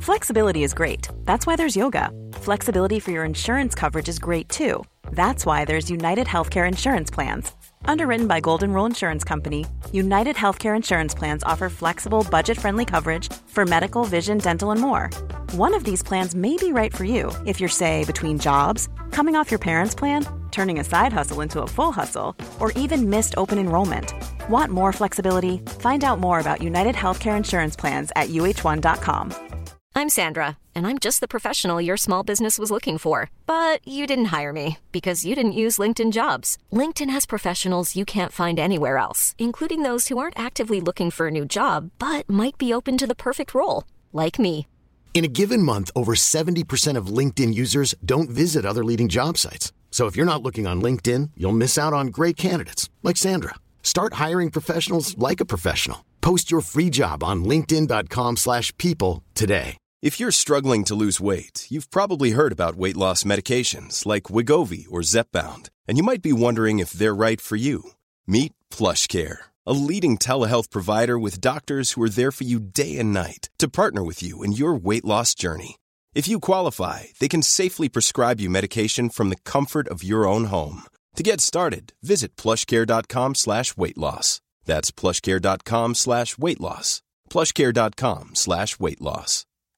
Flexibility is great. That's why there's yoga. Flexibility for your insurance coverage is great too. That's why there's United Healthcare Insurance Plans. Underwritten by Golden Rule Insurance Company, United Healthcare Insurance Plans offer flexible, budget-friendly coverage for medical, vision, dental, and more. One of these plans may be right for you if you're, say, between jobs, coming off your parents' plan, turning a side hustle into a full hustle, or even missed open enrollment. Want more flexibility? Find out more about United Healthcare Insurance Plans at uh1.com. I'm Sandra, and I'm just the professional your small business was looking for. But you didn't hire me because you didn't use LinkedIn Jobs. LinkedIn has professionals you can't find anywhere else, including those who aren't actively looking for a new job, but might be open to the perfect role, like me. In a given month, over 70% of LinkedIn users don't visit other leading job sites. So if you're not looking on LinkedIn, you'll miss out on great candidates like Sandra. Start hiring professionals like a professional. Post your free job on linkedin.com/people today. If you're struggling to lose weight, you've probably heard about weight loss medications like Wegovy or Zepbound, and you might be wondering if they're right for you. Meet PlushCare, a leading telehealth provider with doctors who are there for you day and night to partner with you in your weight loss journey. If you qualify, they can safely prescribe you medication from the comfort of your own home. To get started, visit plushcare.com/weightloss. That's plushcare.com/weightloss. plushcare.com/weightloss.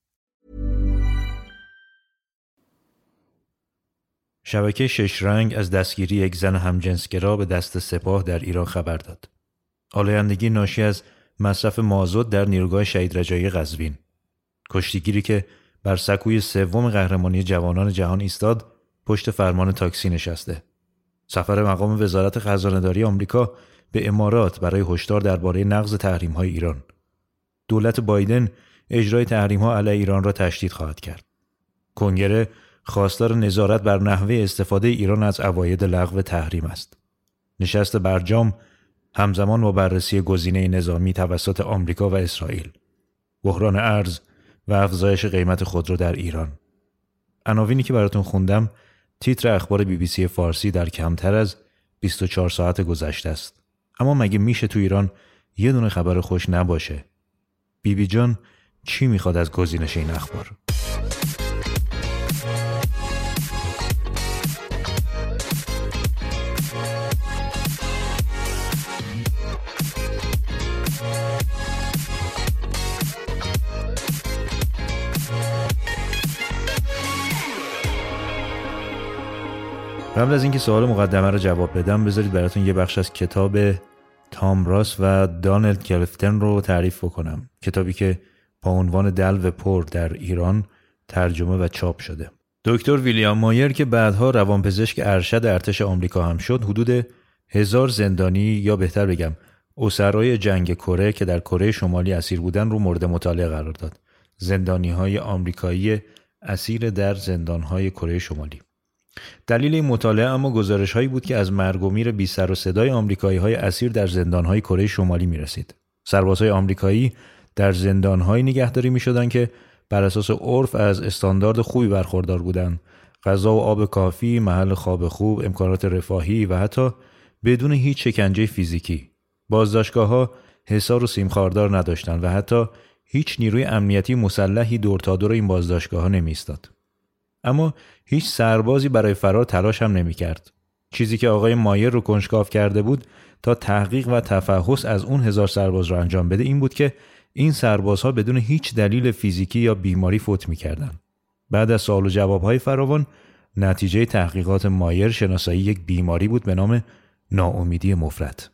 شبکه شش رنگ از دستگیری یک زن همجنسگرا به دست سپاه در ایران خبر داد. آلایندگی ناشی از مصرف مازوت در نیروگاه شهید رجایی قزوین. کشتیگیری که بر سکوی سوم قهرمانی جوانان جهان ایستاد پشت فرمان تاکسی نشسته. سفر مقام وزارت خزانه‌داری آمریکا به امارات برای هشدار درباره نقض تحریم‌های ایران. دولت بایدن اجرای تحریم‌ها علیه ایران را تشدید خواهد کرد. کنگره خواستار نظارت بر نحوه استفاده ایران از عواید لغو تحریم است. نشست برجام همزمان با بررسی گزینه نظامی توسط آمریکا و اسرائیل. بحران ارز و افزایش قیمت خودرو در ایران. عناوینی که براتون خوندم تیتر اخبار BBC فارسی در کمتر از 24 ساعت گذشته است. اما مگه میشه تو ایران یه دونه خبر خوش نباشه؟ بیبی جان چی میخواد از گزینش این اخبار؟ قبل از اینکه سوال مقدمه رو جواب بدم بذارید براتون یه بخش از کتاب تام راس و دانلد کلفتن رو تعریف بکنم. کتابی که با عنوان دلو پر در ایران ترجمه و چاپ شده. دکتر ویلیام مایر که بعدها روانپزشک ارشد ارتش آمریکا هم شد، حدود 1000 زندانی یا بهتر بگم اسرای جنگ کره که در کره شمالی اسیر بودن رو مورد مطالعه قرار داد. زندانی‌های آمریکایی اسیر در زندان‌های کره شمالی. دلیل این مطالعه اما گزارش‌هایی بود که از مرگ و میر بی سر و صدای آمریکایی‌های اسیر در زندان‌های کره شمالی می‌رسید. سربازهای آمریکایی در زندان‌های نگهداری می‌شدند که بر اساس عرف از استاندارد خوبی برخوردار بودند. غذا و آب کافی، محل خواب خوب، امکانات رفاهی و حتی بدون هیچ شکنجه فیزیکی. بازداشتگاه‌ها حصار و سیمخاردار نداشتند و حتی هیچ نیروی امنیتی مسلحی دور تا دور این بازداشتگاه‌ها نمی‌ایستاد. اما هیچ سربازی برای فرار تلاش هم نمی‌کرد. چیزی که آقای مایر رو کنجکاو کرده بود تا تحقیق و تفحص از اون 1000 سرباز رو انجام بده این بود که این سربازها بدون هیچ دلیل فیزیکی یا بیماری فوت می‌کردن. بعد از سوال و جواب‌های فراوان نتیجه تحقیقات مایر شناسایی یک بیماری بود به نام ناامیدی مفرط.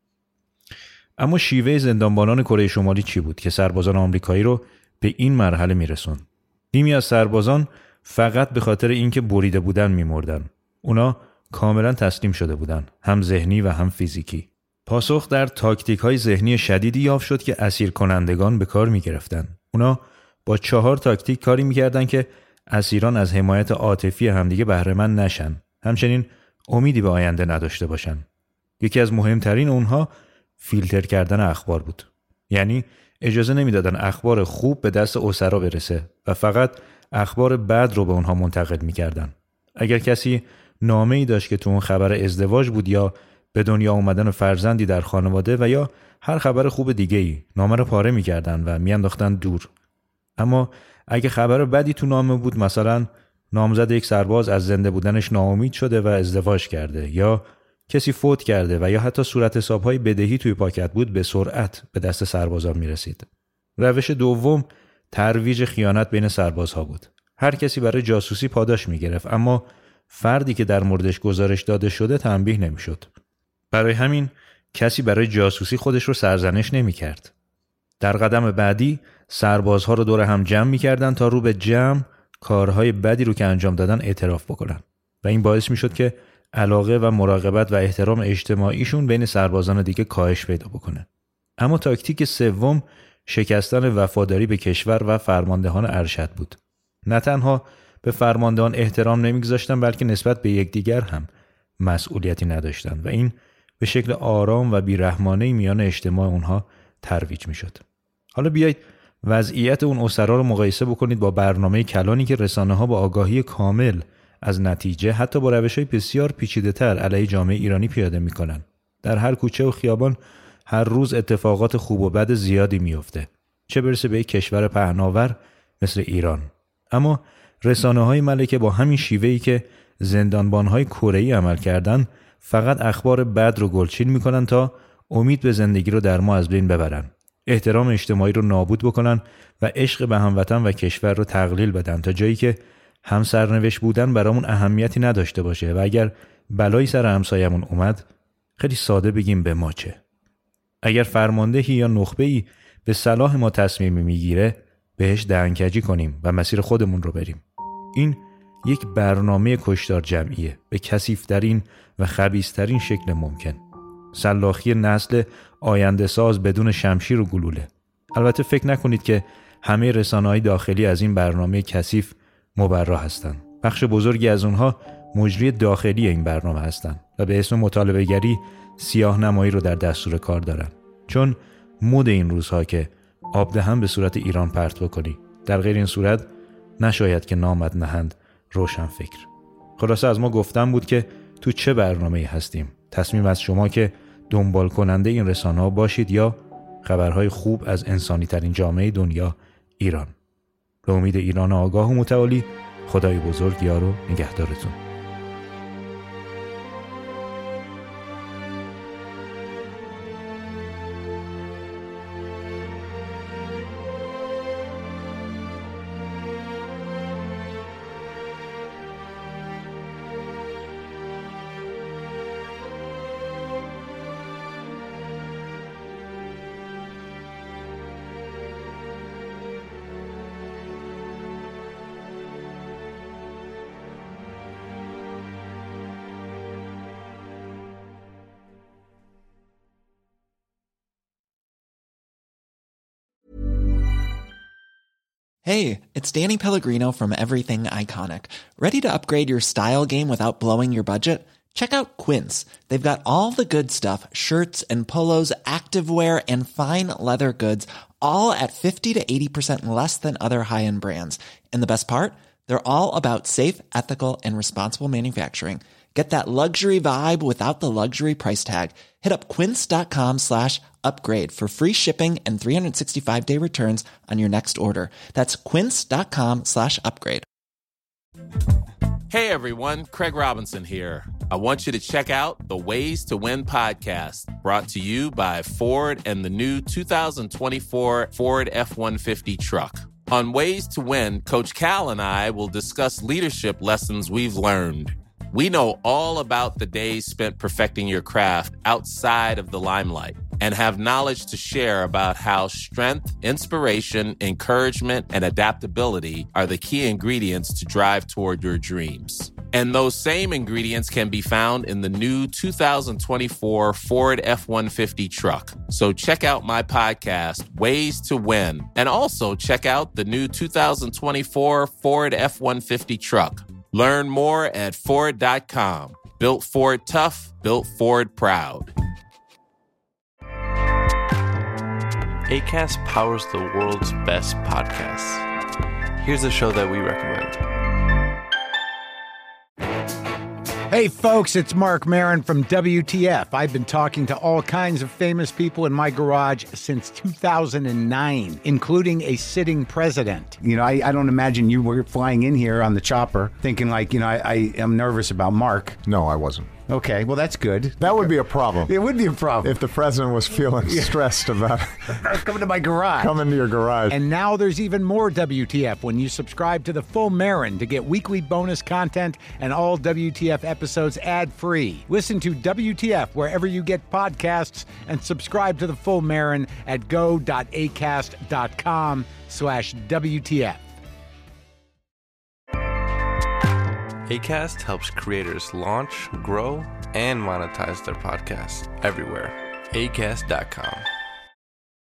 اما شیوه زندانبانان کره شمالی چی بود که سربازان آمریکایی رو به این مرحله میرسوند؟ نیمی از سربازان فقط به خاطر اینکه بریده بودن میمردن. اونا کاملا تسلیم شده بودن، هم ذهنی و هم فیزیکی. پاسخ در تاکتیک‌های ذهنی شدیدی یافت شد که اسیر کنندگان به کار می‌گرفتن. اونا با 4 تاکتیک کاری می‌کردن که اسیران از حمایت عاطفی همدیگه بهره مند نشن، همچنین امیدی به آینده نداشته باشن. یکی از مهمترین اونها فیلتر کردن اخبار بود. یعنی اجازه نمیدادن اخبار خوب به دست اسرا برسه و فقط اخبار بد رو به اونها منتقل می‌کردن. اگر کسی نامه‌ای داشت که تو اون خبر ازدواج بود یا به دنیا اومدن فرزندی در خانواده و یا هر خبر خوب دیگه‌ای، نامه رو پاره می‌کردن و میانداختن دور. اما اگه خبر بدی تو نامه بود، مثلا نامزد یک سرباز از زنده بودنش ناامید شده و ازدواج کرده، یا کسی فوت کرده و یا حتی صورت حساب‌های بدهی توی پاکت بود، به سرعت به دست سربازا میرسید. روش دوم ترویج خیانت بین سربازها بود. هر کسی برای جاسوسی پاداش میگرفت، اما فردی که در موردش گزارش داده شده تنبیه نمیشد. برای همین کسی برای جاسوسی خودش رو سرزنش نمیکرد. در قدم بعدی سربازها رو دور هم جمع میکردن تا رو به جمع کارهای بدی رو که انجام دادن اعتراف بکنن و این باعث میشد که علاقه و مراقبت و احترام اجتماعیشون بین سربازان دیگه کاهش پیدا بکنه. اما تاکتیک سوم شکستن وفاداری به کشور و فرماندهان ارشد بود. نه تنها به فرماندهان احترام نمیگذاشتن، بلکه نسبت به یکدیگر هم مسئولیتی نداشتن و این به شکل آرام و بیرحمانه‌ای میان اجتماع اونها ترویج میشد. حالا بیایید وضعیت اون اسرا رو مقایسه بکنید با برنامه کلانی که رسانه‌ها با آگاهی کامل از نتیجه، حتی با روش‌های بسیار پیچیده‌تر علیه جامعه ایرانی پیاده می‌کنن. در هر کوچه و خیابان هر روز اتفاقات خوب و بد زیادی میفته، چه برسه به یک کشور پهناور مثل ایران. اما رسانه‌های ملکه با همین شیوهی که زندانبان‌های کره‌ای عمل کردن، فقط اخبار بد رو گلچین می‌کنن تا امید به زندگی رو در ما از بین ببرن، احترام اجتماعی رو نابود بکنن و عشق به هموطن و کشور رو تقلیل بدن تا جایی که هم سرنوشت بودن برامون اهمیتی نداشته باشه و اگر بلایی سر همسایمون اومد خیلی ساده بگیم به ما چه. اگر فرماندهی یا نخبه‌ای به صلاح ما تصمیمی میگیره بهش دهنکجی کنیم و مسیر خودمون رو بریم. این یک برنامه کشتار جمعیه به کثیف‌ترین و خبیث‌ترین شکل ممکن. سلاخی نسل آینده ساز بدون شمشیر و گلوله. البته فکر نکنید که همه رسانه‌های داخلی از این برنامه کثیف مبرا هستند. بخش بزرگی از اونها مجری داخلی این برنامه هستند و به اسم مطالبه‌گری سیاه‌نمایی رو در دستور کار دارن. چون مود این روزها که آب دهن به صورت ایران پرت بکنی، در غیر این صورت نشاید که نامد نهند روشن فکر. خلاصه از ما گفتن بود که تو چه برنامه‌ای هستیم. تصمیم از شما که دنبال کننده این رسانه‌ها باشید یا خبرهای خوب از انسانی ترین جامعه دنیا، ایران. به امید ایران آگاه و متعالی، خدای بزرگ یار و نگهدارتون. Hey, it's Danny Pellegrino from Everything Iconic. Ready to upgrade your style game without blowing your budget? Check out Quince. They've got all the good stuff, shirts and polos, activewear, and fine leather goods, all at 50 to 80% less than other high-end brands. And the best part? They're all about safe, ethical, and responsible manufacturing. Get that luxury vibe without the luxury price tag. Hit up quince.com/upgrade for free shipping and 365-day returns on your next order. That's quince.com/upgrade. Hey everyone, Craig Robinson here. I want you to check out the Ways to Win podcast, brought to you by Ford and the new 2024 Ford F-150 truck. On Ways to Win, Coach Cal and I will discuss leadership lessons we've learned. We know all about the days spent perfecting your craft outside of the limelight and have knowledge to share about how strength, inspiration, encouragement, and adaptability are the key ingredients to drive toward your dreams. And those same ingredients can be found in the new 2024 Ford F-150 truck. So check out my podcast, Ways to Win, and also check out the new 2024 Ford F-150 truck. Learn more at Ford.com. Built Ford tough, built Ford proud. Acast powers the world's best podcasts. Here's a show that we recommend. Hey folks, it's Mark Maron from WTF. I've been talking to all kinds of famous people in my garage since 2009, including a sitting president. You know, I don't imagine you were flying in here on the chopper thinking like, you know, I am nervous about Mark. No, I wasn't. Okay, well, that's good. That would be a problem. It would be a problem. If the president was feeling stressed about coming to my garage. Coming to your garage. And now there's even more WTF when you subscribe to The Full Marin to get weekly bonus content and all WTF episodes ad-free. Listen to WTF wherever you get podcasts and subscribe to The Full Marin at go.acast.com/WTF. Acast helps creators launch, grow, and monetize their podcasts everywhere. Acast.com.